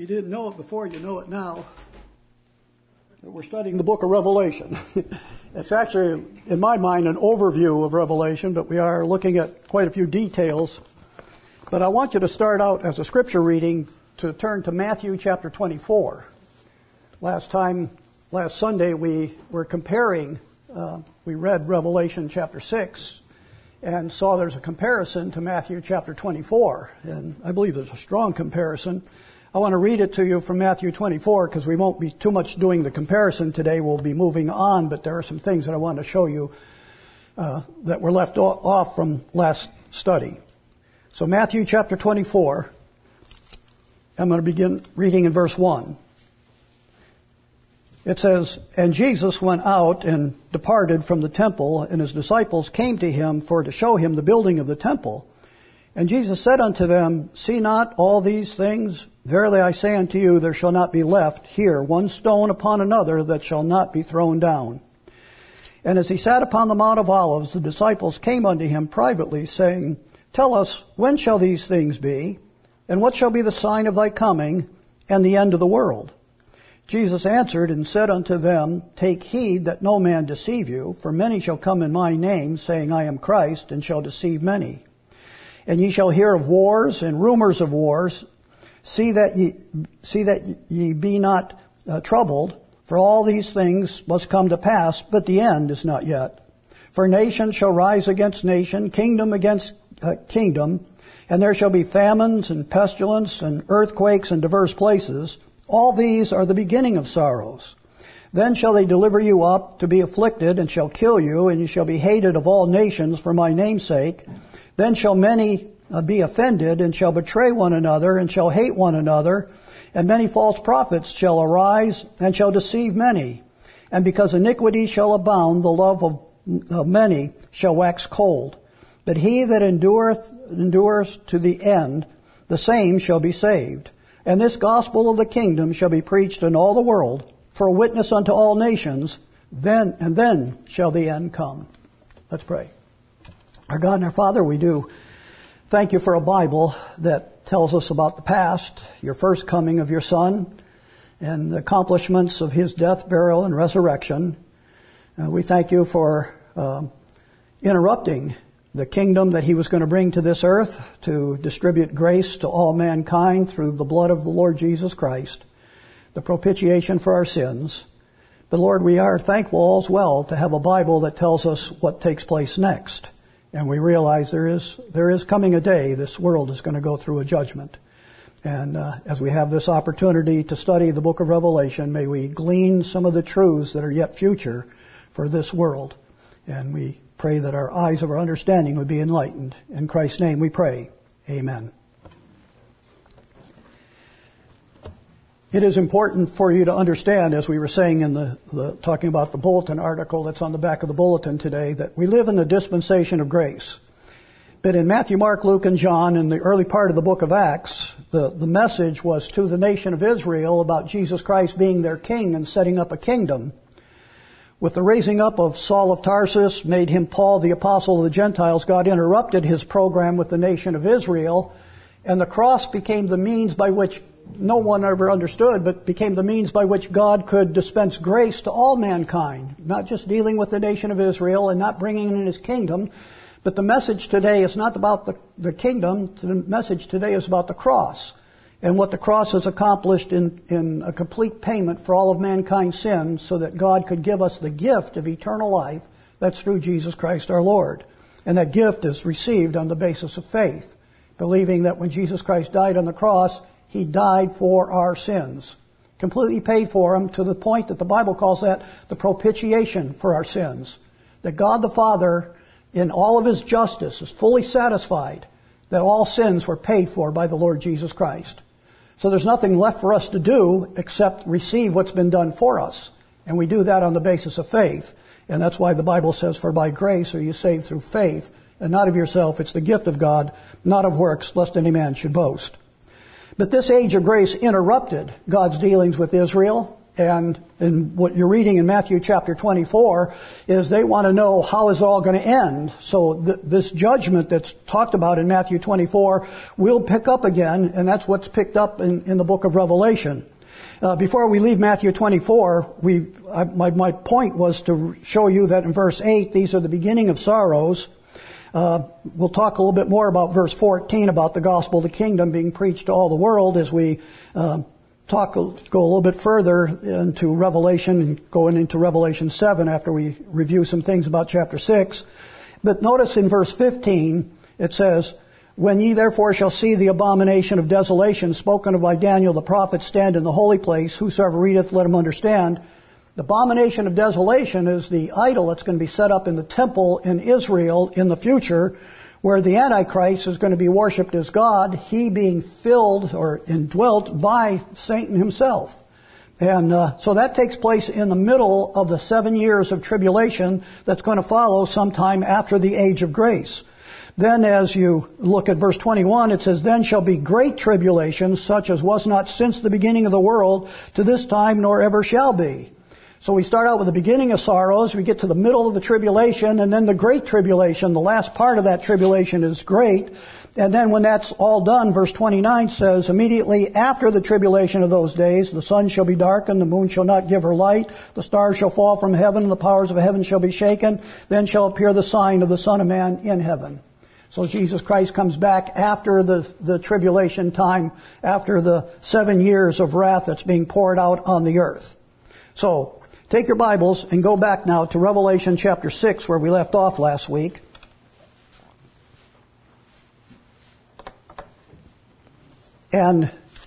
you didn't know it before, you know it now. We're studying the book of Revelation. It's actually, in my mind, an overview of Revelation, but we are looking at quite a few details. But I want you to start out as a scripture reading to turn to Matthew chapter 24. Last Sunday, we were comparing, we read Revelation chapter 6 and saw there's a comparison to Matthew chapter 24. And I believe there's a strong comparison. I want to read it to you from Matthew 24 because we won't be too much doing the comparison today. We'll be moving on, but there are some things that I want to show you that were left off from last study. So Matthew chapter 24, I'm going to begin reading in verse 1. It says, "And Jesus went out and departed from the temple, and his disciples came to him for to show him the building of the temple. And Jesus said unto them, See not all these things? Verily I say unto you, there shall not be left here one stone upon another that shall not be thrown down. And as he sat upon the Mount of Olives, the disciples came unto him privately, saying, Tell us, when shall these things be? And what shall be the sign of thy coming and the end of the world? Jesus answered and said unto them, Take heed that no man deceive you, for many shall come in my name, saying, I am Christ, and shall deceive many. And ye shall hear of wars and rumors of wars. See that ye be not troubled, for all these things must come to pass, but the end is not yet. For nation shall rise against nation, kingdom against kingdom, and there shall be famines and pestilence and earthquakes in divers places. All these are the beginning of sorrows. Then shall they deliver you up to be afflicted, and shall kill you, and you shall be hated of all nations for my name's sake. Then shall many be offended, and shall betray one another, and shall hate one another. And many false prophets shall arise, and shall deceive many. And because iniquity shall abound, the love of many shall wax cold. But he that endureth to the end, the same shall be saved. And this gospel of the kingdom shall be preached in all the world, for a witness unto all nations. Then shall the end come." Let's pray. Our God and our Father, we do thank you for a Bible that tells us about the past, your first coming of your Son, and the accomplishments of his death, burial, and resurrection. We thank you for interrupting the kingdom that he was going to bring to this earth to distribute grace to all mankind through the blood of the Lord Jesus Christ, the propitiation for our sins. But Lord, we are thankful as well to have a Bible that tells us what takes place next. And we realize there is coming a day this world is going to go through a judgment. And as we have this opportunity to study the book of Revelation, may we glean some of the truths that are yet future for this world. And we pray that our eyes of our understanding would be enlightened. In Christ's name we pray. Amen. It is important for you to understand, as we were saying in the talking about the bulletin article that's on the back of the bulletin today, that we live in the dispensation of grace. But in Matthew, Mark, Luke, and John, in the early part of the book of Acts, the message was to the nation of Israel about Jesus Christ being their king and setting up a kingdom. With the raising up of Saul of Tarsus, made him Paul the apostle of the Gentiles, God interrupted his program with the nation of Israel, and the cross became the means by which no one ever understood, but became the means by which God could dispense grace to all mankind, not just dealing with the nation of Israel and not bringing in his kingdom. But the message today is not about the kingdom. The message today is about the cross and what the cross has accomplished in a complete payment for all of mankind's sins so that God could give us the gift of eternal life. That's through Jesus Christ our Lord. And that gift is received on the basis of faith, believing that when Jesus Christ died on the cross, he died for our sins, completely paid for them to the point that the Bible calls that the propitiation for our sins. That God the Father, in all of his justice, is fully satisfied that all sins were paid for by the Lord Jesus Christ. So there's nothing left for us to do except receive what's been done for us. And we do that on the basis of faith. And that's why the Bible says, For by grace are you saved through faith, and not of yourself. It's the gift of God, not of works, lest any man should boast. But this age of grace interrupted God's dealings with Israel And what you're reading in Matthew chapter 24 is they want to know how is it all going to end. So this judgment that's talked about in Matthew 24 will pick up again, and that's what's picked up in the book of Revelation. Before we leave Matthew 24, my point was to show you that in verse 8, these are the beginning of sorrows. We'll talk a little bit more about verse 14 about the gospel of the kingdom being preached to all the world as we go a little bit further into Revelation and going into Revelation 7 after we review some things about chapter 6. But notice in verse 15 it says, "When ye therefore shall see the abomination of desolation spoken of by Daniel the prophet stand in the holy place, whosoever readeth, let him understand." The abomination of desolation is the idol that's going to be set up in the temple in Israel in the future, where the Antichrist is going to be worshipped as God, he being filled or indwelt by Satan himself. And so that takes place in the middle of the 7 years of tribulation that's going to follow sometime after the age of grace. Then as you look at verse 21, it says, "Then shall be great tribulation, such as was not since the beginning of the world to this time, nor ever shall be." So we start out with the beginning of sorrows, we get to the middle of the tribulation, and then the great tribulation. The last part of that tribulation is great. And then when that's all done, verse 29 says, "Immediately after the tribulation of those days, the sun shall be darkened, the moon shall not give her light, the stars shall fall from heaven, and the powers of heaven shall be shaken. Then shall appear the sign of the Son of Man in heaven." So Jesus Christ comes back after the tribulation time, after the 7 years of wrath that's being poured out on the earth. So, take your Bibles and go back now to Revelation chapter 6 where we left off last week. And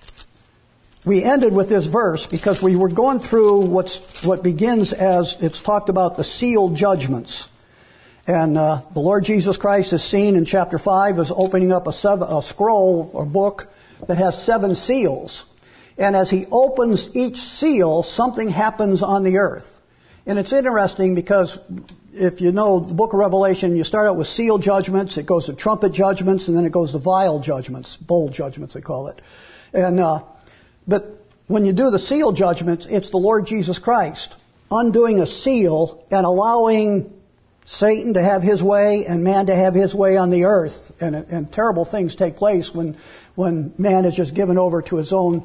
we ended with this verse because we were going through what begins as it's talked about the sealed judgments. And the Lord Jesus Christ is seen in chapter 5 as opening up a scroll or book that has 7 seals. And as he opens each seal, something happens on the earth. And it's interesting because if you know the book of Revelation, you start out with seal judgments, it goes to trumpet judgments, and then it goes to vial judgments, bowl judgments they call it. And but when you do the seal judgments, it's the Lord Jesus Christ undoing a seal and allowing Satan to have his way and man to have his way on the earth. And terrible things take place when man is just given over to his own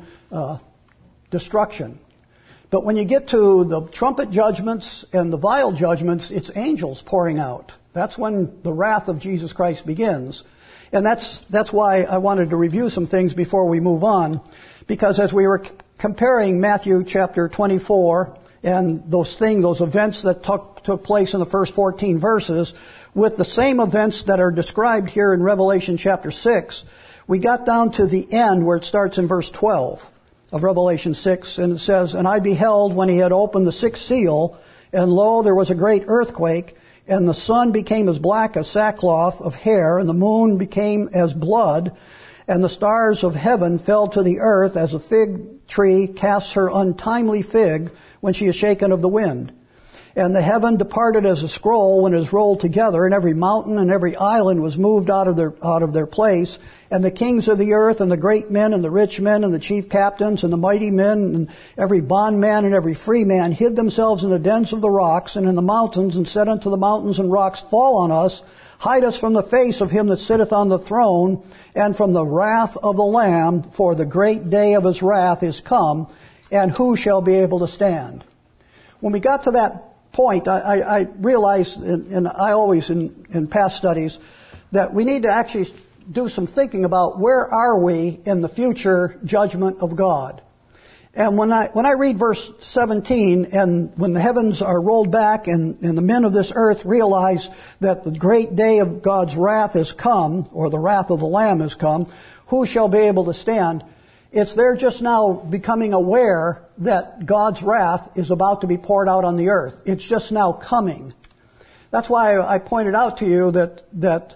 destruction. But when you get to the trumpet judgments and the vial judgments, it's angels pouring out. That's when the wrath of Jesus Christ begins. And that's why I wanted to review some things before we move on. Because as we were comparing Matthew chapter 24 and those events that took place in the first 14 verses with the same events that are described here in Revelation chapter 6, we got down to the end where it starts in verse 12 of Revelation 6, and it says, "And I beheld when he had opened the 6th seal, and lo, there was a great earthquake, and the sun became as black as sackcloth of hair, and the moon became as blood, and the stars of heaven fell to the earth as a fig tree casts her untimely fig when she is shaken of the wind. And the heaven departed as a scroll when it is rolled together, and every mountain and every island was moved out of their place. And the kings of the earth, and the great men, and the rich men, and the chief captains, and the mighty men, and every bondman and every free man hid themselves in the dens of the rocks and in the mountains, and said unto the mountains and rocks, Fall on us, hide us from the face of him that sitteth on the throne, and from the wrath of the Lamb, for the great day of his wrath is come, and who shall be able to stand?" When we got to that point, I realized, and I always in past studies, that we need to actually do some thinking about where are we in the future judgment of God. And when I read verse 17, and when the heavens are rolled back and the men of this earth realize that the great day of God's wrath is come, or the wrath of the Lamb is come, who shall be able to stand? They're just now becoming aware that God's wrath is about to be poured out on the earth. It's just now coming. That's why I pointed out to you that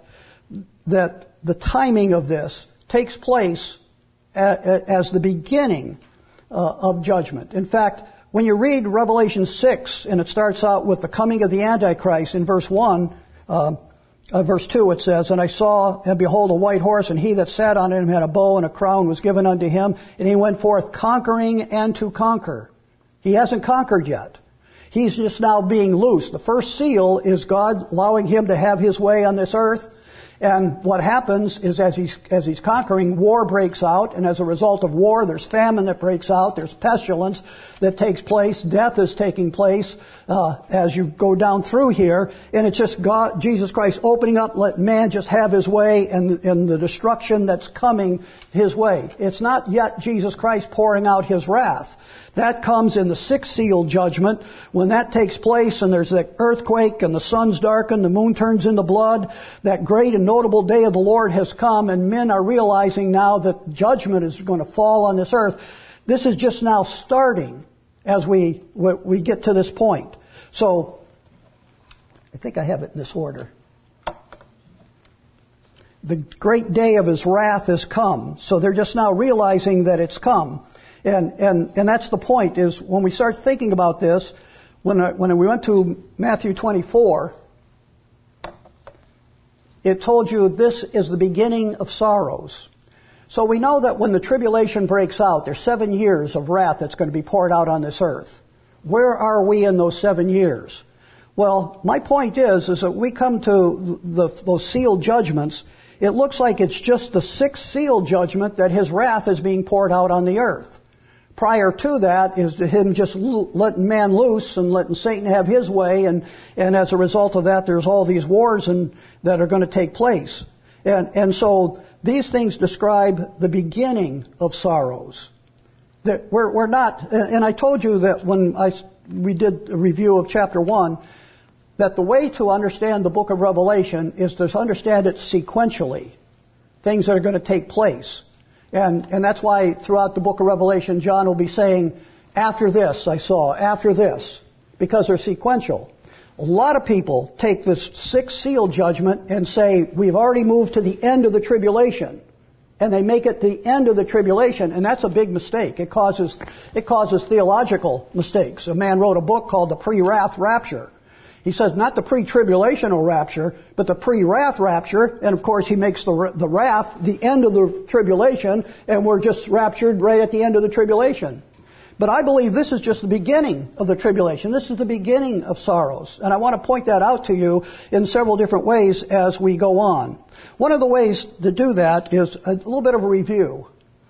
the timing of this takes place as the beginning of judgment. In fact, when you read Revelation 6, and it starts out with the coming of the Antichrist in verse 1, verse 2 it says, "And I saw, and behold, a white horse, and he that sat on him had a bow, and a crown was given unto him, and he went forth conquering and to conquer." He hasn't conquered yet. He's just now being loosed. The first seal is God allowing him to have his way on this earth. And what happens is as he's conquering, war breaks out, and as a result of war, there's famine that breaks out, there's pestilence that takes place, death is taking place as you go down through here, and it's just God, Jesus Christ opening up, let man just have his way, and the destruction that's coming his way. It's not yet Jesus Christ pouring out his wrath. That comes in the sixth seal judgment. When that takes place and there's that earthquake and the sun's darkened, the moon turns into blood, that great and notable day of the Lord has come, and men are realizing now that judgment is going to fall on this earth. This is just now starting as we get to this point. So, I think I have it in this order. The great day of his wrath has come. So they're just now realizing that it's come. And that's the point, is when we start thinking about this, when we went to Matthew 24, it told you this is the beginning of sorrows. So we know that when the tribulation breaks out, there's 7 years of wrath that's going to be poured out on this earth. Where are we in those 7 years? Well, my point is that we come to those sealed judgments. It looks like it's just the sixth seal judgment that his wrath is being poured out on the earth. Prior to that is to him just letting man loose and letting Satan have his way, and as a result of that, there's all these wars that are going to take place. And so these things describe the beginning of sorrows. That we're not, and I told you that when we did a review of chapter 1, that the way to understand the book of Revelation is to understand it sequentially. Things that are going to take place. And that's why throughout the book of Revelation, John will be saying, after this I saw, after this, because they're sequential. A lot of people take this sixth seal judgment and say, we've already moved to the end of the tribulation. And they make it the end of the tribulation, and that's a big mistake. It causes theological mistakes. A man wrote a book called The Pre-Wrath Rapture. He says not the pre-tribulational rapture, but the pre-wrath rapture. And of course he makes the wrath the end of the tribulation, and we're just raptured right at the end of the tribulation. But I believe this is just the beginning of the tribulation. This is the beginning of sorrows. And I want to point that out to you in several different ways as we go on. One of the ways to do that is a little bit of a review.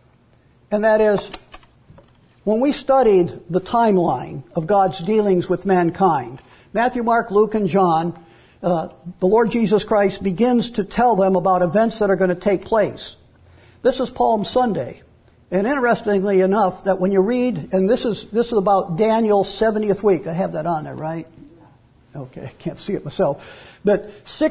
And that is, when we studied the timeline of God's dealings with mankind, Matthew, Mark, Luke, and John, the Lord Jesus Christ begins to tell them about events that are going to take place. This is Palm Sunday. And interestingly enough, that when you read, and this is about Daniel's 70th week. I have that on there, right? Okay, I can't see it myself. But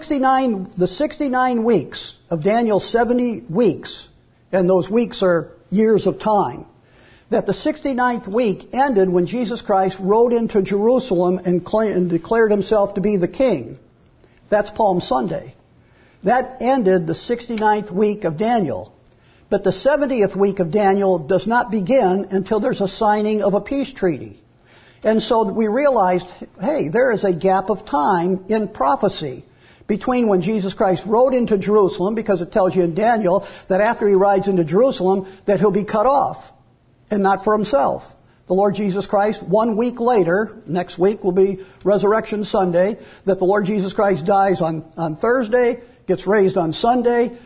the 69 weeks of Daniel's 70 weeks, and those weeks are years of time, that the 69th week ended when Jesus Christ rode into Jerusalem and declared himself to be the king. That's Palm Sunday. That ended the 69th week of Daniel. But the 70th week of Daniel does not begin until there's a signing of a peace treaty. And so we realized, hey, there is a gap of time in prophecy between when Jesus Christ rode into Jerusalem, because it tells you in Daniel that after he rides into Jerusalem that he'll be cut off. And not for himself. The Lord Jesus Christ, 1 week later, next week will be Resurrection Sunday, that the Lord Jesus Christ dies on Thursday, gets raised on Sunday,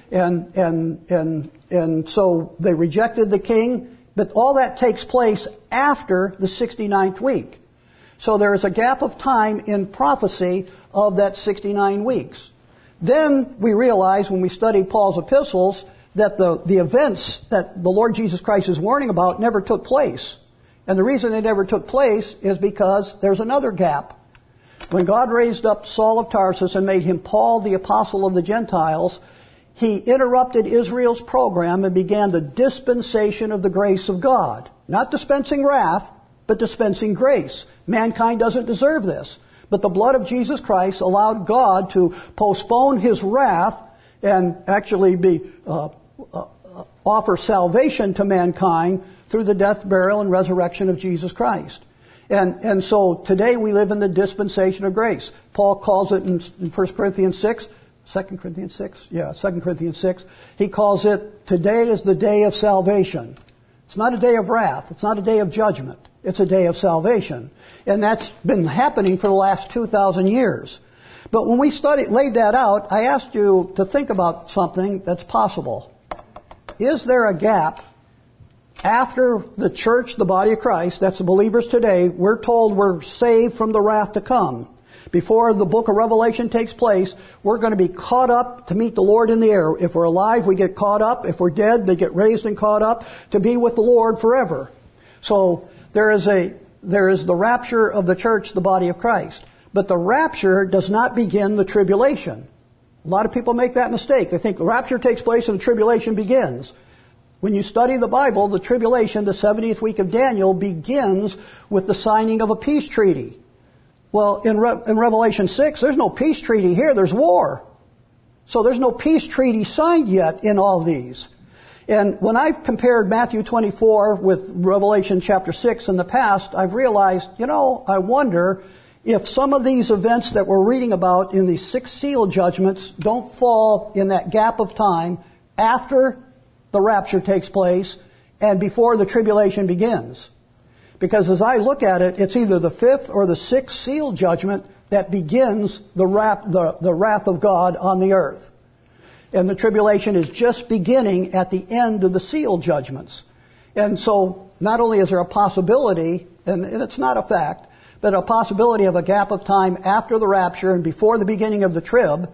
and so they rejected the king. But all that takes place after the 69th week. So there is a gap of time in prophecy of that 69 weeks. Then we realize when we study Paul's epistles that the events that the Lord Jesus Christ is warning about never took place. And the reason they never took place is because there's another gap. When God raised up Saul of Tarsus and made him Paul, the apostle of the Gentiles, he interrupted Israel's program and began the dispensation of the grace of God. Not dispensing wrath, but dispensing grace. Mankind doesn't deserve this. But the blood of Jesus Christ allowed God to postpone his wrath and actually offer salvation to mankind through the death, burial, and resurrection of Jesus Christ. And so today we live in the dispensation of grace. Paul calls it in 1 Corinthians 6, 2 Corinthians 6? Yeah, 2 Corinthians 6. He calls it, today is the day of salvation. It's not a day of wrath. It's not a day of judgment. It's a day of salvation. And that's been happening for the last 2,000 years. But when we laid that out, I asked you to think about something that's possible. Is there a gap after the church, the body of Christ, that's the believers today, we're told we're saved from the wrath to come. Before the book of Revelation takes place, we're going to be caught up to meet the Lord in the air. If we're alive, we get caught up. If we're dead, they get raised and caught up to be with the Lord forever. So there is the rapture of the church, the body of Christ. But the rapture does not begin the tribulation. A lot of people make that mistake. They think the rapture takes place and the tribulation begins. When you study the Bible, the tribulation, the 70th week of Daniel, begins with the signing of a peace treaty. Well, in Revelation 6, there's no peace treaty here, there's war. So there's no peace treaty signed yet in all these. And when I've compared Matthew 24 with Revelation chapter 6 in the past, I've realized, I wonder if some of these events that we're reading about in these 6 seal judgments don't fall in that gap of time after the rapture takes place and before the tribulation begins. Because as I look at it, it's either the 5th or the 6th seal judgment that begins the wrath of God on the earth. And the tribulation is just beginning at the end of the seal judgments. And so not only is there a possibility, and it's not a fact, but a possibility of a gap of time after the rapture and before the beginning of the trib,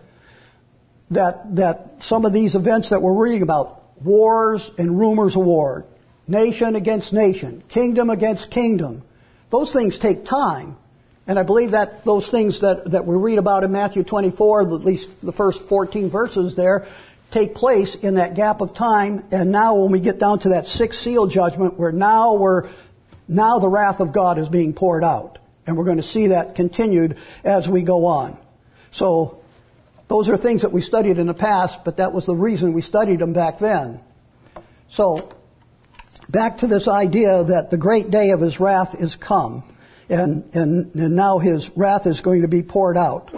that some of these events that we're reading about, wars and rumors of war, nation against nation, kingdom against kingdom, those things take time. And I believe that those things that we read about in Matthew 24, at least the first 14 verses there, take place in that gap of time. And now when we get down to that 6th seal judgment, now the wrath of God is being poured out. And we're going to see that continued as we go on. So those are things that we studied in the past, but that was the reason we studied them back then. So back to this idea that the great day of His wrath is come. And now His wrath is going to be poured out.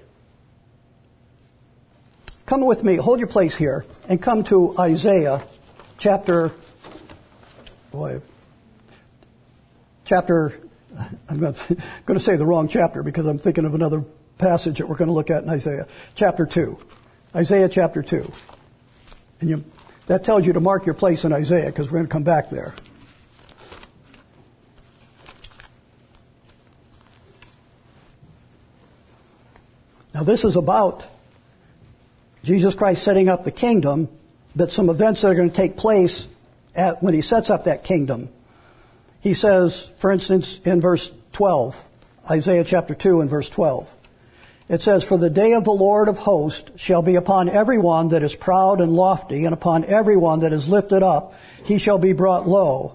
Come with me, hold your place here, and come to Isaiah chapter, I'm going to say the wrong chapter because I'm thinking of another passage that we're going to look at in Isaiah. Chapter 2. Isaiah chapter 2. And that tells you to mark your place in Isaiah because we're going to come back there. Now this is about Jesus Christ setting up the kingdom, but some events that are going to take place when He sets up that kingdom. He says, for instance, in verse 12, Isaiah chapter 2 and verse 12, it says, "For the day of the Lord of hosts shall be upon everyone that is proud and lofty, and upon everyone that is lifted up, he shall be brought low."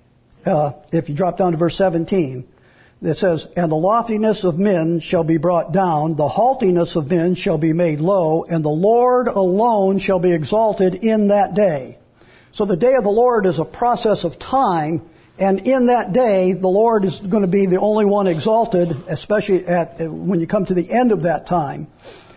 If you drop down to verse 17, it says, "And the loftiness of men shall be brought down, the haughtiness of men shall be made low, and the Lord alone shall be exalted in that day." So the day of the Lord is a process of time, and in that day, the Lord is going to be the only one exalted, especially when you come to the end of that time.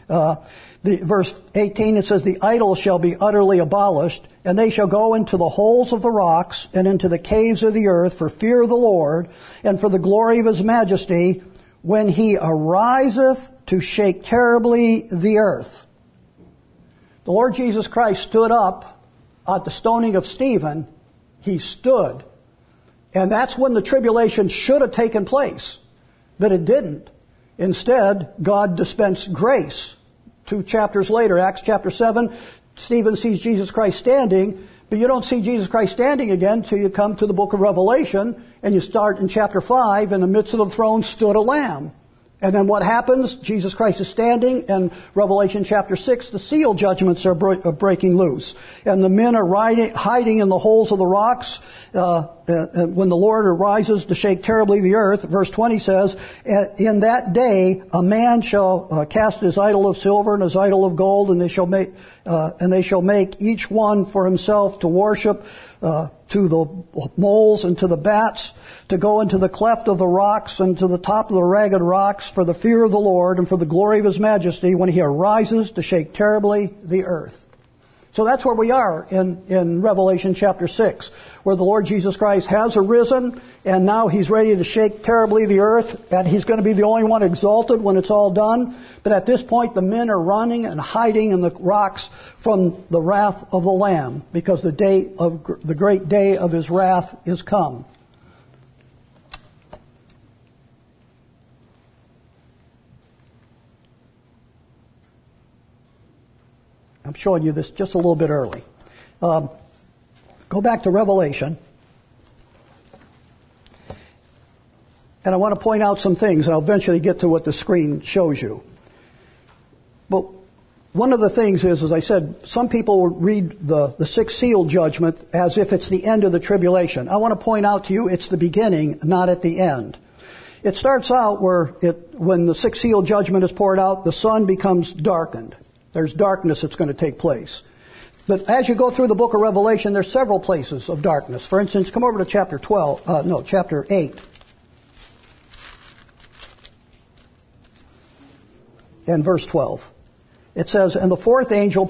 Verse 18, it says, "The idols shall be utterly abolished, and they shall go into the holes of the rocks and into the caves of the earth for fear of the Lord and for the glory of His majesty when He ariseth to shake terribly the earth." The Lord Jesus Christ stood up at the stoning of Stephen. He stood. And that's when the tribulation should have taken place. But it didn't. Instead, God dispensed grace. 2 chapters later, Acts chapter 7, Stephen sees Jesus Christ standing, but you don't see Jesus Christ standing again till you come to the book of Revelation, and you start in chapter 5, in the midst of the throne stood a lamb. And then what happens? Jesus Christ is standing, and Revelation chapter 6, the seal judgments are breaking loose. And the men are hiding in the holes of the rocks when the Lord arises to shake terribly the earth. Verse 20 says, "In that day a man shall cast his idol of silver and his idol of gold, and they shall make each one for himself to worship to the moles and to the bats, to go into the cleft of the rocks and to the top of the ragged rocks for the fear of the Lord and for the glory of His majesty when He arises to shake terribly the earth." So that's where we are in Revelation chapter 6, where the Lord Jesus Christ has arisen, and now He's ready to shake terribly the earth, and He's going to be the only one exalted when it's all done. But at this point, the men are running and hiding in the rocks from the wrath of the Lamb, because the great day of His wrath is come. I'm showing you this just a little bit early. Go back to Revelation. And I want to point out some things, and I'll eventually get to what the screen shows you. But one of the things is, as I said, some people read the sixth seal judgment as if it's the end of the tribulation. I want to point out to you it's the beginning, not at the end. It starts out when the sixth seal judgment is poured out, the sun becomes darkened. There's darkness that's going to take place. But as you go through the book of Revelation, there's several places of darkness. For instance, come over to chapter 8. And verse 12. It says, "And the fourth angel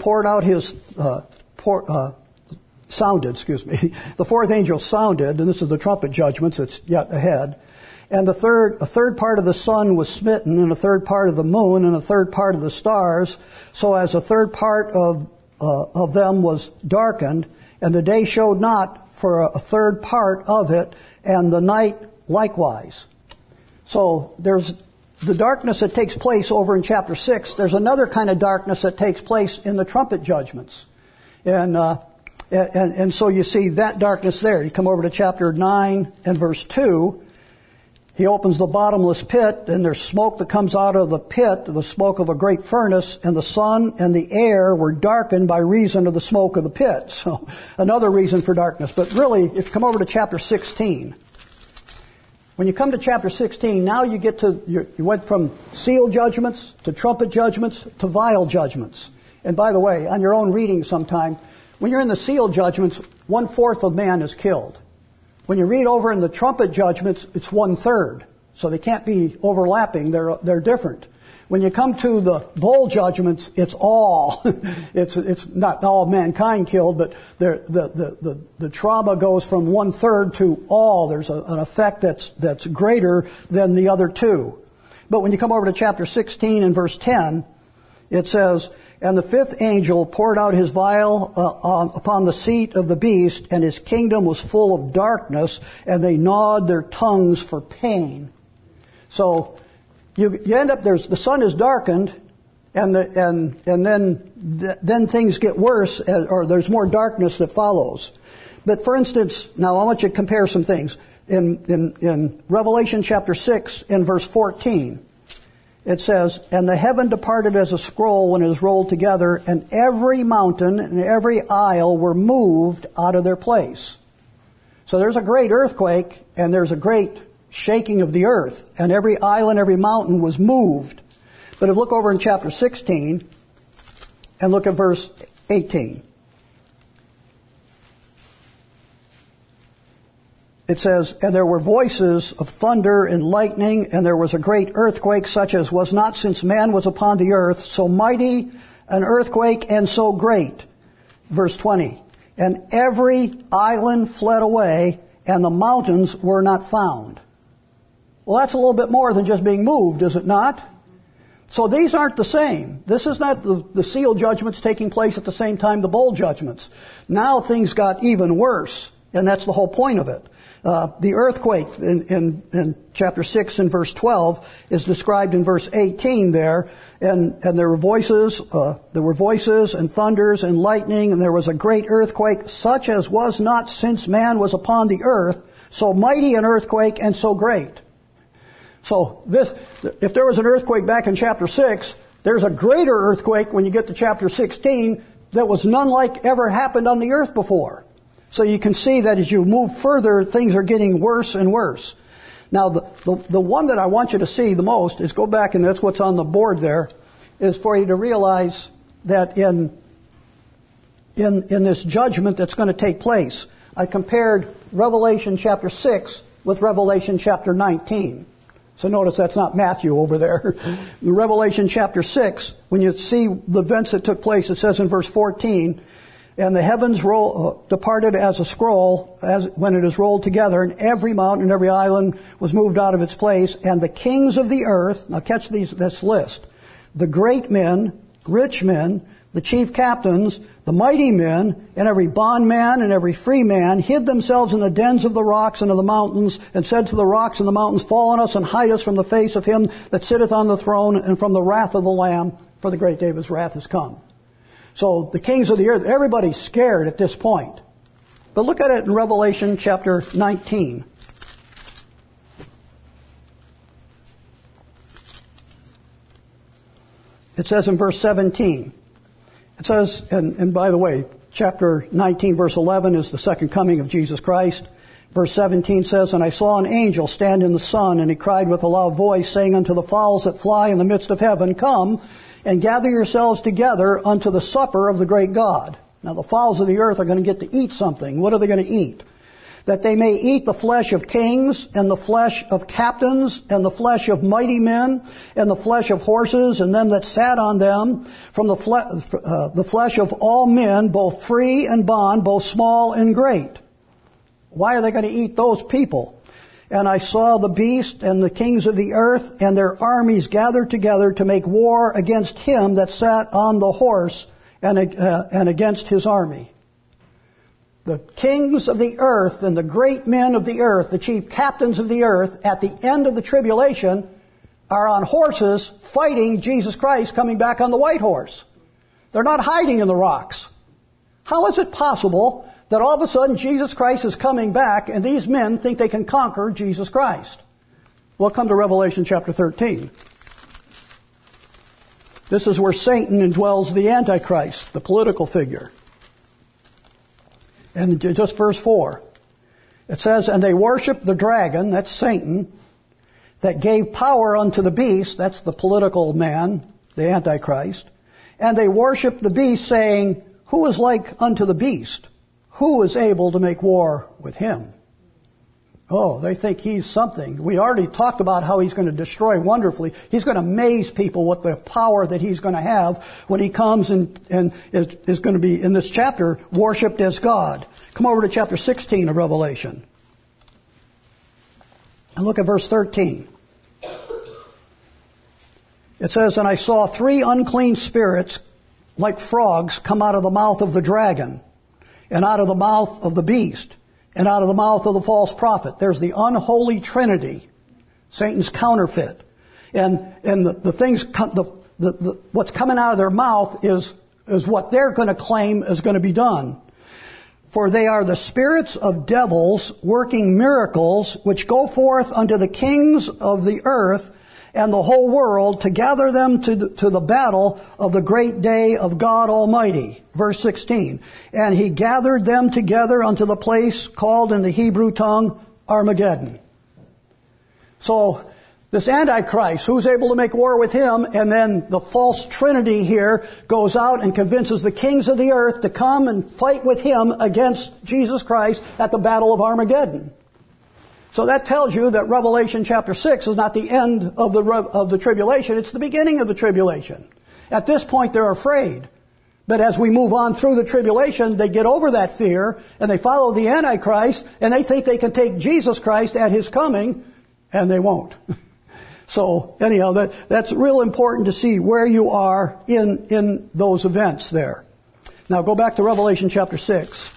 sounded. The fourth angel sounded, and this is the trumpet judgments that's yet ahead. And a third part of the sun was smitten, and a third part of the moon, and a third part of the stars, so as a third part of them was darkened, and the day showed not for a third part of it, and the night likewise." So there's the darkness that takes place over in chapter 6. There's another kind of darkness that takes place in the trumpet judgments. And so you see that darkness there. You come over to chapter 9 and verse 2. He opens the bottomless pit, and there's smoke that comes out of the pit, the smoke of a great furnace, and the sun and the air were darkened by reason of the smoke of the pit. So another reason for darkness. But really, if you come over to chapter 16, when you come to chapter 16, now you get to, you went from seal judgments to trumpet judgments to vial judgments. And by the way, on your own reading sometime, when you're in the seal judgments, 1/4 of man is killed. When you read over in the trumpet judgments, it's 1/3. So they can't be overlapping. They're different. When you come to the bowl judgments, it's all. it's not all mankind killed, but the trauma goes from 1/3 to all. There's an effect that's greater than the other two. But when you come over to chapter 16 and verse 10, it says, "And the fifth angel poured out his vial upon the seat of the beast, and his kingdom was full of darkness, and they gnawed their tongues for pain." So you end up, the sun is darkened, and then things get worse, or there's more darkness that follows. But for instance, now I want you to compare some things. In Revelation chapter 6 in verse 14, it says, "And the heaven departed as a scroll when it is rolled together, and every mountain and every isle were moved out of their place." So there's a great earthquake, and there's a great shaking of the earth, and every island, every mountain was moved. But if you look over in chapter 16, and look at verse 18. It says, "And there were voices of thunder and lightning, and there was a great earthquake, such as was not since man was upon the earth, so mighty an earthquake and so great." Verse 20, "And every island fled away, and the mountains were not found." Well, that's a little bit more than just being moved, is it not? So these aren't the same. This is not the seal judgments taking place at the same time the bowl judgments. Now things got even worse, and that's the whole point of it. The earthquake in chapter 6 and verse 12 is described in verse 18 there, and there were voices and thunders and lightning, and there was a great earthquake, such as was not since man was upon the earth, so mighty an earthquake and so great. So if there was an earthquake back in chapter 6, there's a greater earthquake when you get to chapter 16 that was none like ever happened on the earth before. So you can see that as you move further, things are getting worse and worse. Now, the one that I want you to see the most is, go back, and that's what's on the board there, is for you to realize that in this judgment that's going to take place, I compared Revelation chapter 6 with Revelation chapter 19. So notice that's not Matthew over there. In Revelation chapter 6, when you see the events that took place, it says in verse 14, And the heavens departed as a scroll, as when it is rolled together, and every mountain and every island was moved out of its place. And the kings of the earth, now catch this list, the great men, rich men, the chief captains, the mighty men, and every bondman and every free man hid themselves in the dens of the rocks and of the mountains, and said to the rocks and the mountains, fall on us and hide us from the face of him that sitteth on the throne and from the wrath of the Lamb, for the great day of his wrath is come. So the kings of the earth, everybody's scared at this point. But look at it in Revelation chapter 19. It says in verse 17, it says, and by the way, chapter 19 verse 11 is the second coming of Jesus Christ. Verse 17 says, and I saw an angel stand in the sun, and he cried with a loud voice, saying unto the fowls that fly in the midst of heaven, come and gather yourselves together unto the supper of the great God. Now the fowls of the earth are going to get to eat something. What are they going to eat? That they may eat the flesh of kings, and the flesh of captains, and the flesh of mighty men, and the flesh of horses, and them that sat on them, from the flesh of all men, both free and bond, both small and great. Why are they going to eat those people? And I saw the beast and the kings of the earth and their armies gathered together to make war against him that sat on the horse and against his army. The kings of the earth and the great men of the earth, the chief captains of the earth, at the end of the tribulation, are on horses fighting Jesus Christ coming back on the white horse. They're not hiding in the rocks. How is it possible that all of a sudden Jesus Christ is coming back and these men think they can conquer Jesus Christ? We'll come to Revelation chapter 13. This is where Satan indwells the Antichrist, the political figure. And just verse 4. It says, and they worshiped the dragon, that's Satan, that gave power unto the beast, that's the political man, the Antichrist. And they worshiped the beast, saying, who is like unto the beast? Who is able to make war with him? Oh, they think he's something. We already talked about how he's going to destroy wonderfully. He's going to amaze people with the power that he's going to have when he comes and is going to be, in this chapter, worshipped as God. Come over to chapter 16 of Revelation. And look at verse 13. It says, and I saw 3 unclean spirits like frogs come out of the mouth of the dragon, and out of the mouth of the beast, and out of the mouth of the false prophet. There's the unholy trinity, Satan's counterfeit. And the things, what's coming out of their mouth is what they're going to claim is going to be done. For they are the spirits of devils working miracles, which go forth unto the kings of the earth and the whole world to gather them to the battle of the great day of God Almighty. Verse 16. And he gathered them together unto the place called in the Hebrew tongue Armageddon. So this Antichrist, who's able to make war with him, and then the false trinity here goes out and convinces the kings of the earth to come and fight with him against Jesus Christ at the battle of Armageddon. So that tells you that Revelation chapter 6 is not the end of the tribulation. It's the beginning of the tribulation. At this point, they're afraid. But as we move on through the tribulation, they get over that fear, and they follow the Antichrist, and they think they can take Jesus Christ at his coming, and they won't. So anyhow, that's real important to see where you are in those events there. Now go back to Revelation chapter 6.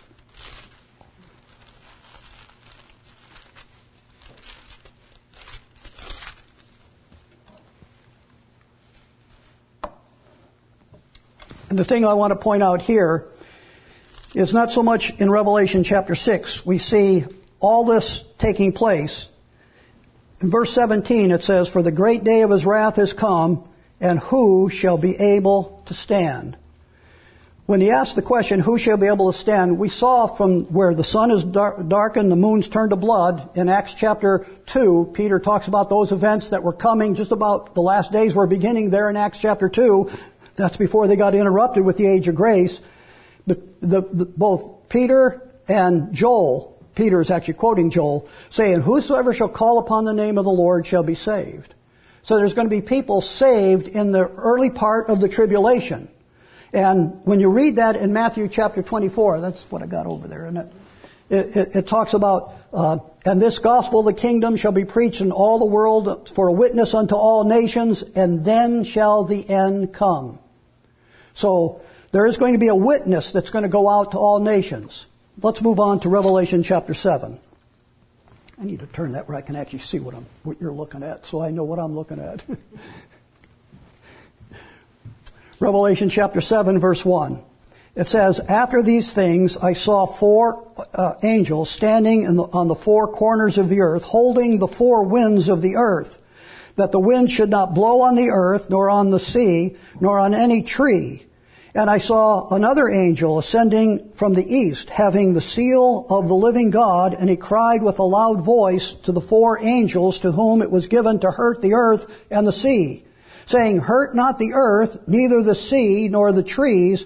And the thing I want to point out here is not so much in Revelation chapter 6. We see all this taking place. In verse 17 it says, for the great day of his wrath is come, and who shall be able to stand? When he asked the question, who shall be able to stand, we saw from where the sun is darkened, the moon's turned to blood. In Acts chapter 2, Peter talks about those events that were coming, just about the last days were beginning there in Acts chapter 2. That's before they got interrupted with the age of grace. But both Peter and Joel, Peter is actually quoting Joel, saying, whosoever shall call upon the name of the Lord shall be saved. So there's going to be people saved in the early part of the tribulation. And when you read that in Matthew chapter 24, that's what I got over there, isn't it? It talks about, and this gospel of the kingdom shall be preached in all the world for a witness unto all nations, and then shall the end come. So there is going to be a witness that's going to go out to all nations. Let's move on to Revelation chapter 7. I need to turn that where I can actually see what you're looking at, so I know what I'm looking at. Revelation chapter 7, verse 1. It says, after these things I saw four angels standing on the four corners of the earth, holding the four winds of the earth, that the wind should not blow on the earth, nor on the sea, nor on any tree. And I saw another angel ascending from the east, having the seal of the living God, and he cried with a loud voice to the four angels to whom it was given to hurt the earth and the sea, saying, hurt not the earth, neither the sea, nor the trees,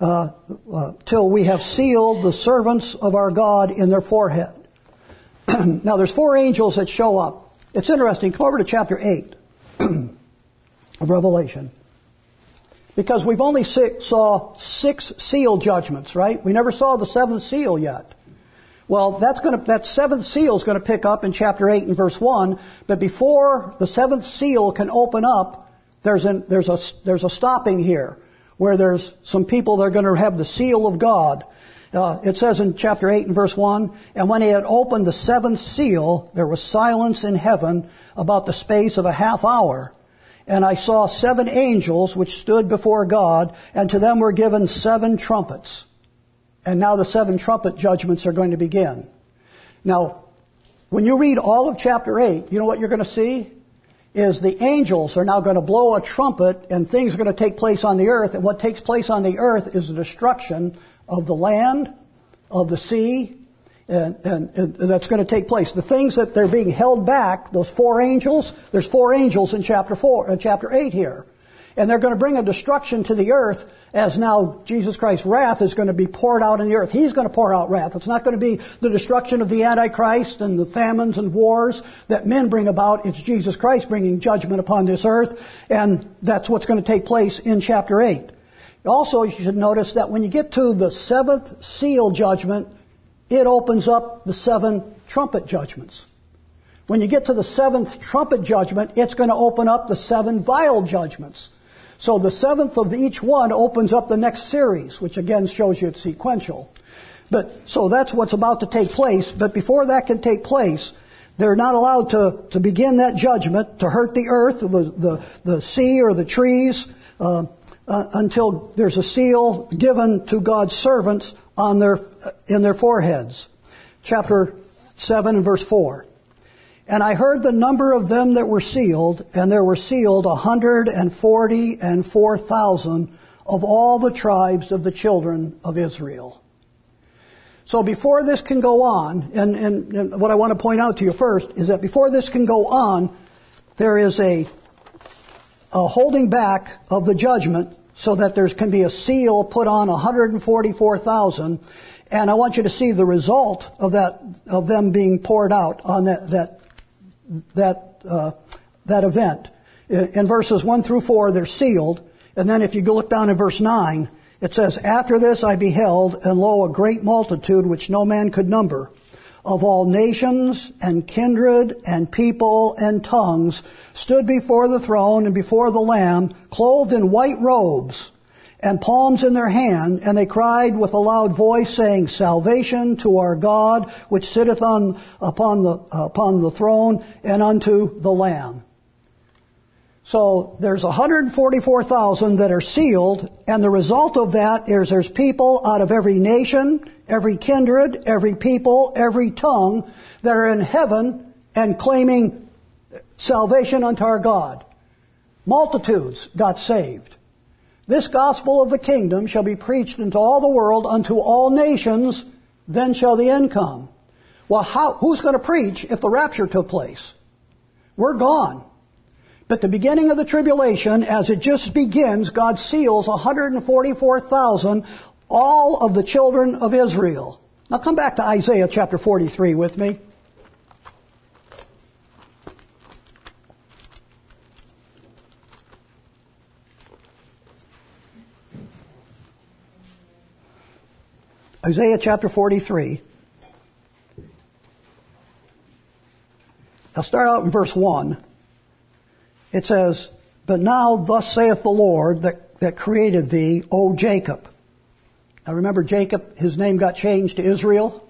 till we have sealed the servants of our God in their forehead. Now there's four angels that show up. It's interesting. Come over to chapter 8 of Revelation. Because we've only saw 6 seal judgments, right? We never saw the 7th seal yet. Well, that 7th seal is going to pick up in chapter 8 and verse 1. But before the 7th seal can open up, there's a stopping here, where there's some people that are going to have the seal of God. It says in chapter 8 and verse 1, and when he had opened the 7th seal, there was silence in heaven about the space of a half hour. And I saw 7 angels which stood before God, and to them were given 7 trumpets. And now the 7 trumpet judgments are going to begin. Now, when you read all of chapter 8, you know what you're going to see? Is the angels are now going to blow a trumpet, and things are going to take place on the earth. And what takes place on the earth is the destruction of the land, of the sea, and that's going to take place. The things that they're being held back, those 4 angels, there's 4 angels in chapter 8 here. And they're going to bring a destruction to the earth as now Jesus Christ's wrath is going to be poured out in the earth. He's going to pour out wrath. It's not going to be the destruction of the Antichrist and the famines and wars that men bring about. It's Jesus Christ bringing judgment upon this earth. And that's what's going to take place in chapter 8. Also, you should notice that when you get to the 7th seal judgment, it opens up the 7 trumpet judgments. When you get to the 7th trumpet judgment, it's going to open up the 7 vial judgments. So the 7th of each one opens up the next series, which again shows you it's sequential. So that's what's about to take place. But before that can take place, they're not allowed to begin that judgment, to hurt the earth, the sea, or the trees, until there's a seal given to God's servants in their foreheads. Chapter 7 and verse 4. And I heard the number of them that were sealed, and there were sealed 144,000 of all the tribes of the children of Israel. So before this can go on, and what I want to point out to you first is that before this can go on, there is a holding back of the judgment so that there can be a seal put on 144,000. And I want you to see the result of them being poured out on that event. In verses 1 through 4, they're sealed. And then if you go look down in verse 9, it says, after this I beheld, and lo, a great multitude which no man could number, of all nations and kindred and people and tongues, stood before the throne and before the Lamb, clothed in white robes, and palms in their hand, and they cried with a loud voice, saying, salvation to our God, which sitteth upon the throne, and unto the Lamb. So there's 144,000 that are sealed, and the result of that is there's people out of every nation, every kindred, every people, every tongue that are in heaven and claiming salvation unto our God. Multitudes got saved. This gospel of the kingdom shall be preached into all the world, unto all nations, then shall the end come. Well, who's going to preach if the rapture took place? We're gone. But the beginning of the tribulation, as it just begins, God seals 144,000, all of the children of Israel. Now come back to Isaiah chapter 43 with me. Isaiah chapter 43. I'll start out in verse 1. It says, "But now thus saith the Lord that created thee, O Jacob." Now remember Jacob, his name got changed to Israel.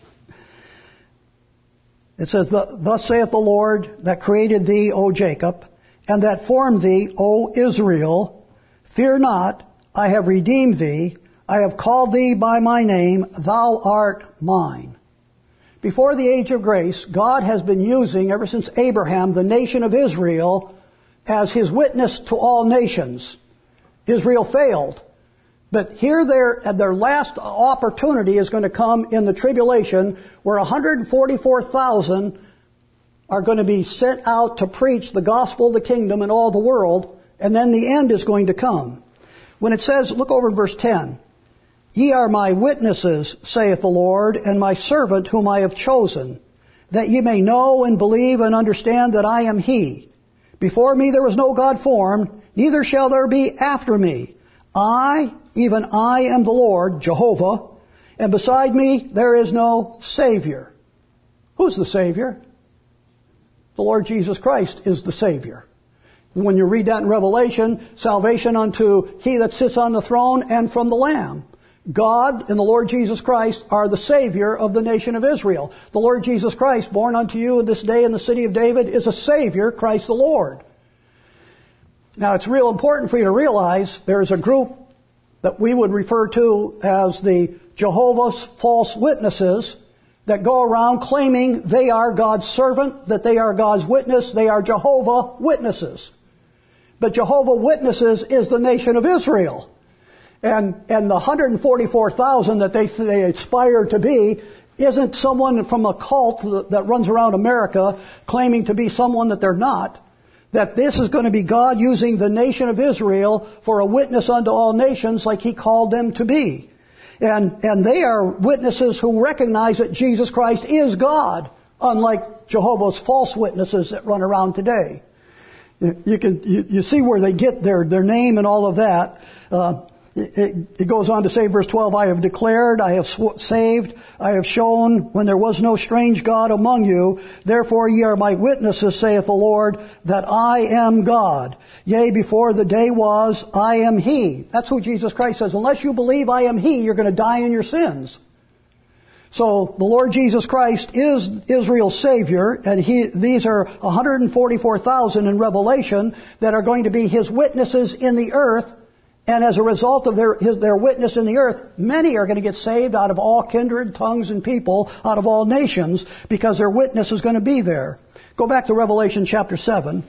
It says, "Thus saith the Lord that created thee, O Jacob, and that formed thee, O Israel. Fear not, I have redeemed thee. I have called thee by my name, thou art mine." Before the age of grace, God has been using, ever since Abraham, the nation of Israel as his witness to all nations. Israel failed. But here their last opportunity is going to come in the tribulation, where 144,000 are going to be sent out to preach the gospel of the kingdom in all the world, and then the end is going to come. When it says, look over in verse 10, "Ye are my witnesses, saith the Lord, and my servant whom I have chosen, that ye may know and believe and understand that I am He. Before me there was no God formed, neither shall there be after me. I, even I am the Lord, Jehovah, and beside me there is no Savior." Who's the Savior? The Lord Jesus Christ is the Savior. When you read that in Revelation, salvation unto He that sits on the throne and from the Lamb. God and the Lord Jesus Christ are the Savior of the nation of Israel. The Lord Jesus Christ, born unto you this day in the city of David, is a Savior, Christ the Lord. Now it's real important for you to realize there's a group that we would refer to as the Jehovah's false witnesses that go around claiming they are God's servant, that they are God's witness, they are Jehovah Witnesses. But Jehovah Witnesses is the nation of Israel. And the 144,000 that they aspire to be isn't someone from a cult that runs around America claiming to be someone that they're not. That this is going to be God using the nation of Israel for a witness unto all nations like He called them to be. And they are witnesses who recognize that Jesus Christ is God, unlike Jehovah's false witnesses that run around today. You see where they get their name and all of that. It goes on to say, verse 12, "I have declared, I have saved, I have shown when there was no strange God among you. Therefore ye are my witnesses, saith the Lord, that I am God. Yea, before the day was, I am He." That's who Jesus Christ says. Unless you believe I am He, you're going to die in your sins. So the Lord Jesus Christ is Israel's Savior, and these are 144,000 in Revelation that are going to be His witnesses in the earth. And as a result of their witness in the earth, many are going to get saved out of all kindred, tongues, and people, out of all nations, because their witness is going to be there. Go back to Revelation chapter 7.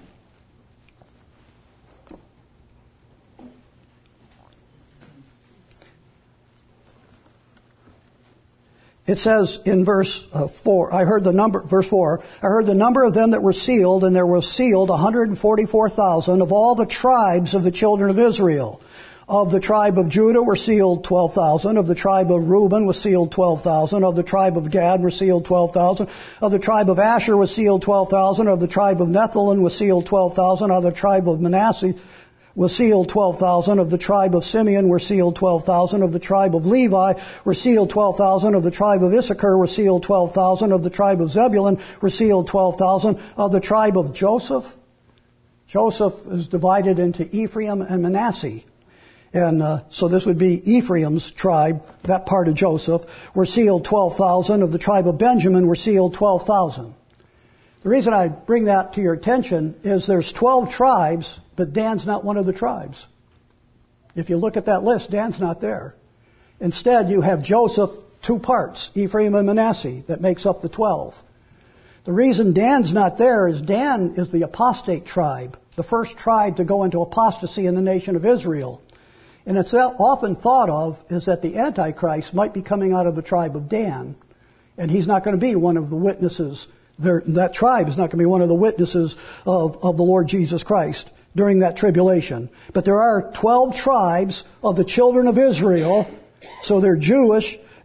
It says in verse 4, verse 4, "I heard the number of them that were sealed, and there were sealed 144,000 of all the tribes of the children of Israel. Of the tribe of Judah were sealed 12,000. Of the tribe of Reuben was sealed 12,000. Of the tribe of Gad were sealed 12,000. Of the tribe of Asher was sealed 12,000. Of the tribe of Nephilim was sealed 12,000. Of the tribe of Manasseh was sealed 12,000. Of the tribe of Simeon were sealed 12,000. Of the tribe of Levi were sealed 12,000. Of the tribe of Issachar were sealed 12,000. Of the tribe of Zebulun were sealed 12,000. Of the tribe of Joseph is divided into Ephraim and Manasseh. And so this would be Ephraim's tribe, that part of Joseph, were sealed 12,000. Of the tribe of Benjamin were sealed 12,000. The reason I bring that to your attention is there's 12 tribes, but Dan's not one of the tribes. If you look at that list, Dan's not there. Instead, you have Joseph, two parts, Ephraim and Manasseh, that makes up the 12. The reason Dan's not there is Dan is the apostate tribe, the first tribe to go into apostasy in the nation of Israel. And it's often thought of is that the Antichrist might be coming out of the tribe of Dan, and he's not going to be one of the witnesses. That tribe is not going to be one of the witnesses of the Lord Jesus Christ during that tribulation. But there are 12 tribes of the children of Israel, so they're Jewish,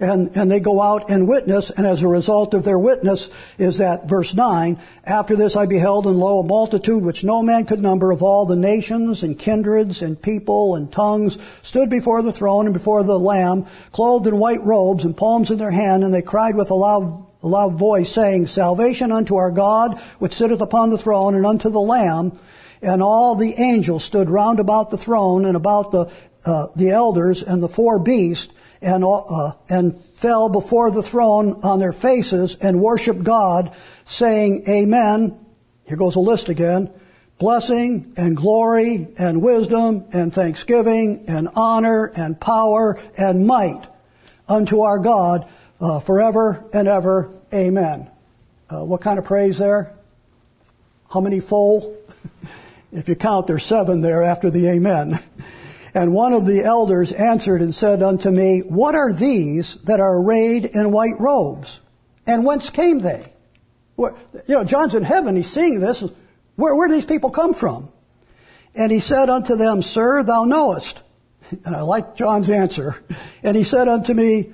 And they go out and witness, and as a result of their witness is that verse 9, after this I beheld, and lo, a multitude which no man could number, of all the nations and kindreds and people and tongues, stood before the throne and before the Lamb, clothed in white robes and palms in their hand, and they cried with a loud voice, saying, Salvation unto our God, which sitteth upon the throne, and unto the Lamb. And all the angels stood round about the throne and about the elders and the four beasts, and fell before the throne on their faces and worshiped God, saying, Amen. Here goes a list again. Blessing and glory and wisdom and thanksgiving and honor and power and might unto our God forever and ever. Amen. What kind of praise there? How many fold? If you count, there's 7 there after the amen. And one of the elders answered and said unto me, What are these that are arrayed in white robes? And whence came they? John's in heaven, he's seeing this. Where do these people come from? And he said unto them, Sir, thou knowest. And I like John's answer. And he said unto me,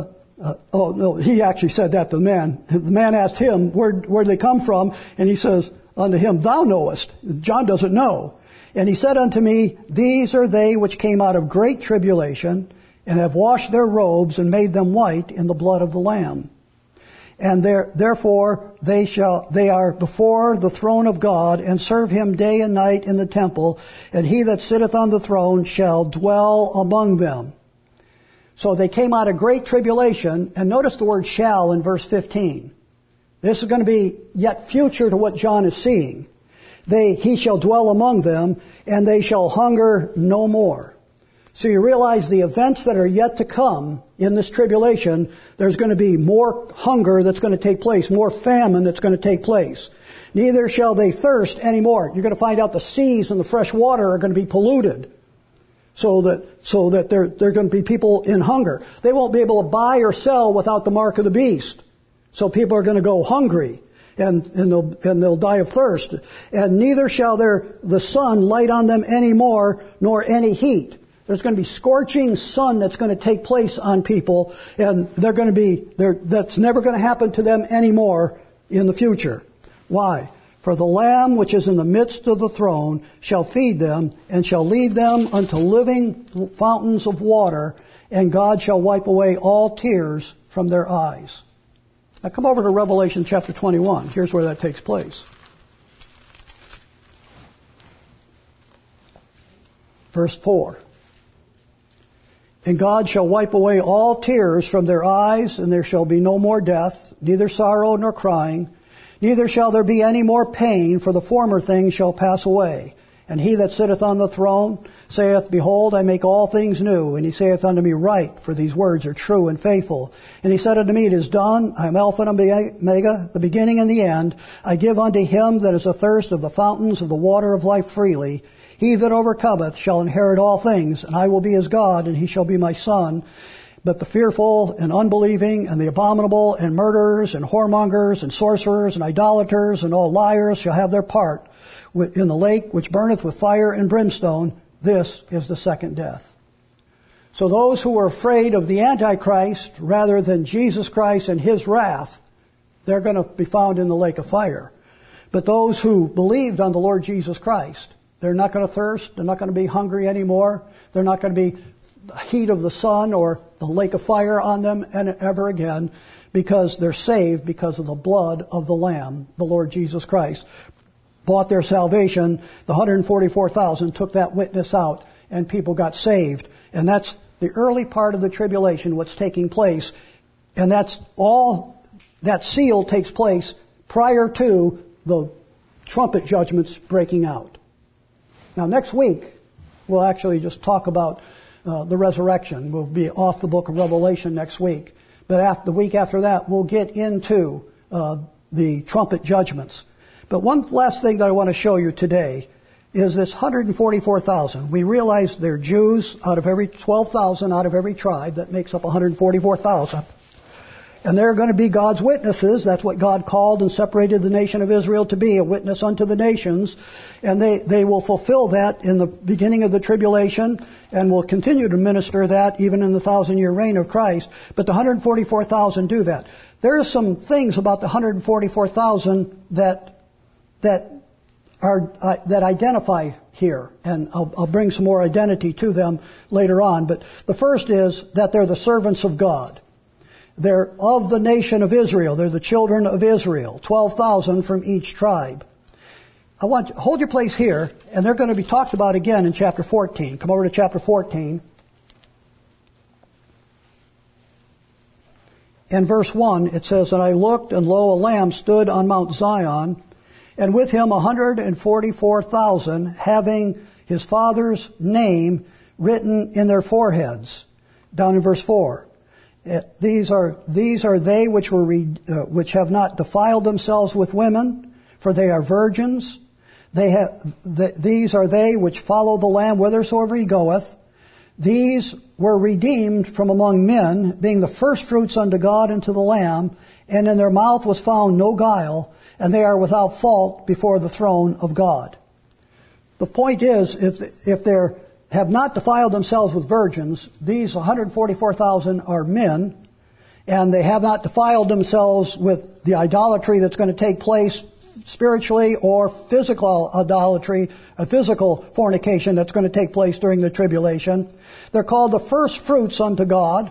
he actually said that to the man. The man asked him, where they come from? And he says unto him, Thou knowest. John doesn't know. And he said unto me, These are they which came out of great tribulation, and have washed their robes and made them white in the blood of the Lamb. And therefore they are before the throne of God, and serve him day and night in the temple, and he that sitteth on the throne shall dwell among them. So they came out of great tribulation, and notice the word shall in verse 15. This is going to be yet future to what John is seeing. He shall dwell among them, and they shall hunger no more. So you realize the events that are yet to come in this tribulation, there's going to be more hunger that's going to take place, more famine that's going to take place. Neither shall they thirst anymore. You're going to find out the seas and the fresh water are going to be polluted. So that there are going to be people in hunger. They won't be able to buy or sell without the mark of the beast. So people are going to go hungry. And they'll die of thirst. And neither shall the sun light on them any more, nor any heat. There's going to be scorching sun that's going to take place on people, and that's never going to happen to them anymore in the future. Why? For the Lamb which is in the midst of the throne shall feed them, and shall lead them unto living fountains of water, and God shall wipe away all tears from their eyes. Now come over to Revelation chapter 21. Here's where that takes place. Verse 4. And God shall wipe away all tears from their eyes, and there shall be no more death, neither sorrow nor crying, neither shall there be any more pain, for the former things shall pass away. And he that sitteth on the throne saith, Behold, I make all things new. And he saith unto me, Write, for these words are true and faithful. And he said unto me, It is done. I am Alpha and Omega, the beginning and the end. I give unto him that is athirst of the fountains of the water of life freely. He that overcometh shall inherit all things, and I will be his God, and he shall be my son. But the fearful and unbelieving and the abominable and murderers and whoremongers and sorcerers and idolaters and all liars shall have their part in the lake which burneth with fire and brimstone. This is the second death. So those who were afraid of the Antichrist rather than Jesus Christ and his wrath, they're going to be found in the lake of fire. But those who believed on the Lord Jesus Christ, they're not going to thirst, they're not going to be hungry anymore, they're not going to be the heat of the sun or the lake of fire on them ever again, because they're saved because of the blood of the Lamb, the Lord Jesus Christ. Bought their salvation. The 144,000 took that witness out, and people got saved. And that's the early part of the tribulation, what's taking place. And that's all, that seal takes place prior to the trumpet judgments breaking out. Now next week, we'll actually just talk about the resurrection. We'll be off the book of Revelation next week. But the week after that, we'll get into the trumpet judgments. But one last thing that I want to show you today is this 144,000. We realize they're Jews out of every 12,000 out of every tribe. That makes up 144,000. And they're going to be God's witnesses. That's what God called and separated the nation of Israel to be, a witness unto the nations. And they will fulfill that in the beginning of the tribulation and will continue to minister that even in the 1,000-year reign of Christ. But the 144,000 do that. There are some things about the 144,000 that identify here, and I'll bring some more identity to them later on. But the first is that they're the servants of God. They're of the nation of Israel. They're the children of Israel, 12,000 from each tribe. I want you to hold your place here, and they're going to be talked about again in chapter 14. Come over to chapter 14. In verse 1, it says, "And I looked, and lo, a Lamb stood on Mount Zion, and with him 144,000, having his Father's name written in their foreheads." Down in verse 4. These are they which have not defiled themselves with women, for they are virgins. These are they which follow the Lamb whithersoever he goeth. These were redeemed from among men, being the firstfruits unto God and to the Lamb, and in their mouth was found no guile, and they are without fault before the throne of God. The point is, if they have not defiled themselves with virgins, these 144,000 are men, and they have not defiled themselves with the idolatry that's going to take place spiritually or physical idolatry, a physical fornication that's going to take place during the tribulation. They're called the first fruits unto God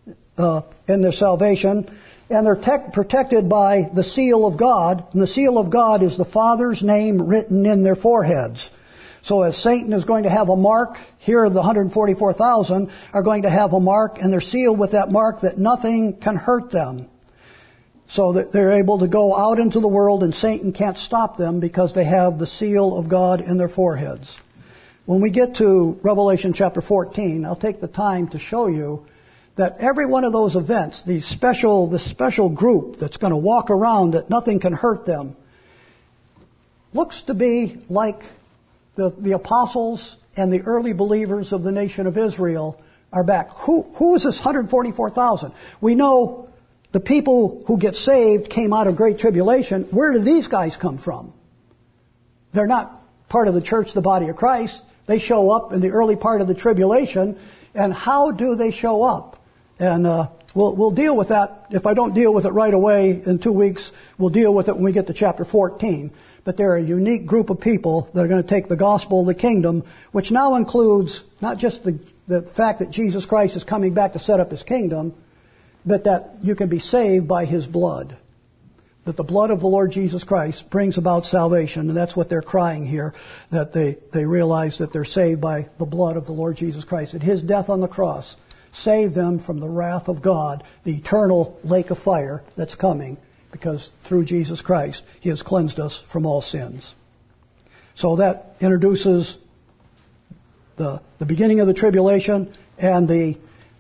in their salvation, and they're protected by the seal of God, and the seal of God is the Father's name written in their foreheads. So as Satan is going to have a mark, here the 144,000 are going to have a mark, and they're sealed with that mark that nothing can hurt them. So that they're able to go out into the world, and Satan can't stop them because they have the seal of God in their foreheads. When we get to Revelation chapter 14, I'll take the time to show you that every one of those events, the special group that's going to walk around that nothing can hurt them, looks to be like the apostles and the early believers of the nation of Israel are back. Who is this 144,000? We know the people who get saved came out of great tribulation. Where do these guys come from? They're not part of the church, the body of Christ. They show up in the early part of the tribulation. And how do they show up? And we'll deal with that. If I don't deal with it right away in 2 weeks, we'll deal with it when we get to chapter 14. But they're a unique group of people that are going to take the gospel of the kingdom, which now includes not just the fact that Jesus Christ is coming back to set up his kingdom, but that you can be saved by his blood. That the blood of the Lord Jesus Christ brings about salvation, and that's what they're crying here, that they realize that they're saved by the blood of the Lord Jesus Christ. That his death on the cross saved them from the wrath of God, the eternal lake of fire that's coming, because through Jesus Christ, he has cleansed us from all sins. So that introduces the beginning of the tribulation and the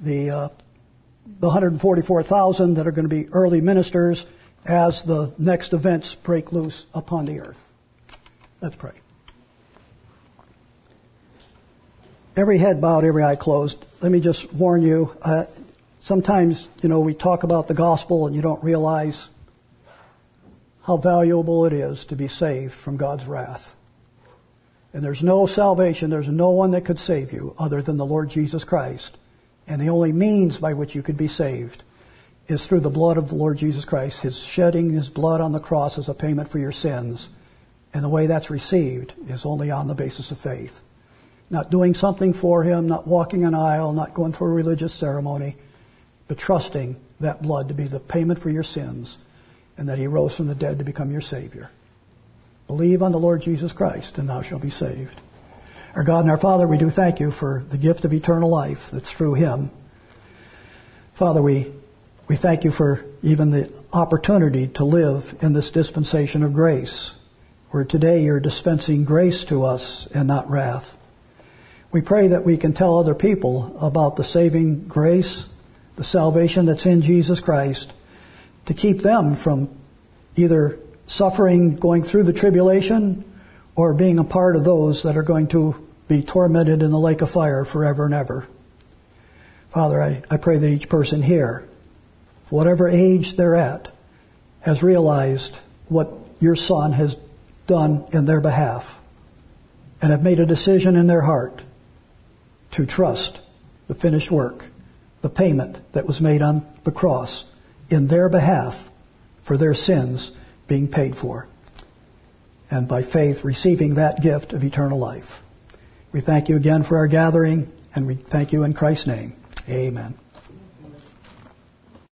144,000 that are going to be early ministers as the next events break loose upon the earth. Let's pray. Every head bowed, every eye closed. Let me just warn you, sometimes, we talk about the gospel and you don't realize how valuable it is to be saved from God's wrath. And there's no salvation, there's no one that could save you other than the Lord Jesus Christ. And the only means by which you could be saved is through the blood of the Lord Jesus Christ, his shedding his blood on the cross as a payment for your sins. And the way that's received is only on the basis of faith. Not doing something for him, not walking an aisle, not going through a religious ceremony, but trusting that blood to be the payment for your sins, and that he rose from the dead to become your Savior. Believe on the Lord Jesus Christ, and thou shalt be saved. Our God and our Father, we do thank you for the gift of eternal life that's through him. Father, we thank you for even the opportunity to live in this dispensation of grace, where today you're dispensing grace to us and not wrath. We pray that we can tell other people about the saving grace, the salvation that's in Jesus Christ, to keep them from either suffering, going through the tribulation, or being a part of those that are going to be tormented in the lake of fire forever and ever. Father, I pray that each person here whatever age they're at, has realized what your Son has done in their behalf and have made a decision in their heart to trust the finished work, the payment that was made on the cross in their behalf for their sins being paid for, and by faith receiving that gift of eternal life. We thank you again for our gathering, and we thank you in Christ's name. Amen.